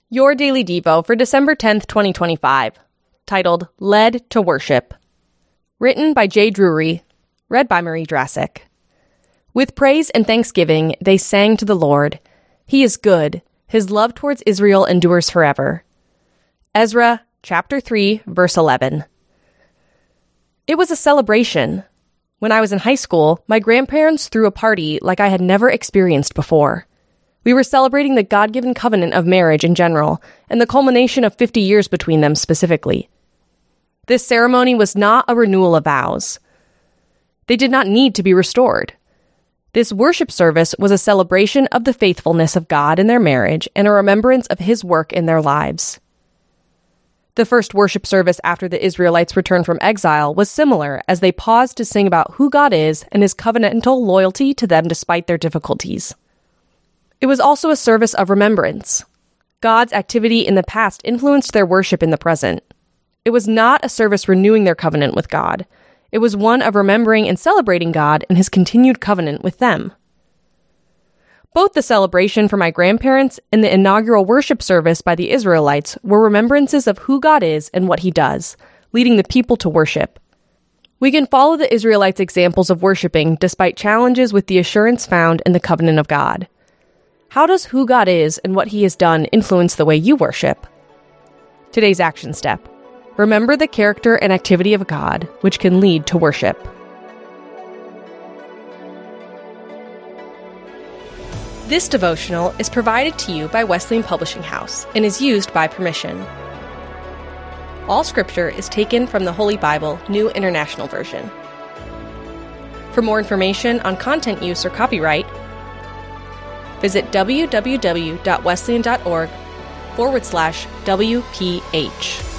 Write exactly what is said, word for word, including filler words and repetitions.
Your Daily Devo for December tenth, twenty twenty-five, titled Led to Worship. Written by Jay Drury, read by Marie Drassic. With praise and thanksgiving, they sang to the Lord. He is good. His love towards Israel endures forever. Ezra, chapter three, verse eleven. It was a celebration. When I was in high school, my grandparents threw a party like I had never experienced before. We were celebrating the God-given covenant of marriage in general, and the culmination of fifty years between them specifically. This ceremony was not a renewal of vows. They did not need to be restored. This worship service was a celebration of the faithfulness of God in their marriage and a remembrance of His work in their lives. The first worship service after the Israelites returned from exile was similar, as they paused to sing about who God is and His covenantal loyalty to them despite their difficulties. It was also a service of remembrance. God's activity in the past influenced their worship in the present. It was not a service renewing their covenant with God. It was one of remembering and celebrating God and His continued covenant with them. Both the celebration for my grandparents and the inaugural worship service by the Israelites were remembrances of who God is and what He does, leading the people to worship. We can follow the Israelites' examples of worshiping despite challenges with the assurance found in the covenant of God. How does who God is and what He has done influence the way you worship? Today's action step. Remember the character and activity of God, which can lead to worship. This devotional is provided to you by Wesleyan Publishing House and is used by permission. All scripture is taken from the Holy Bible, New International Version. For more information on content use or copyright, visit www.wesleyan.org forward slash WPH.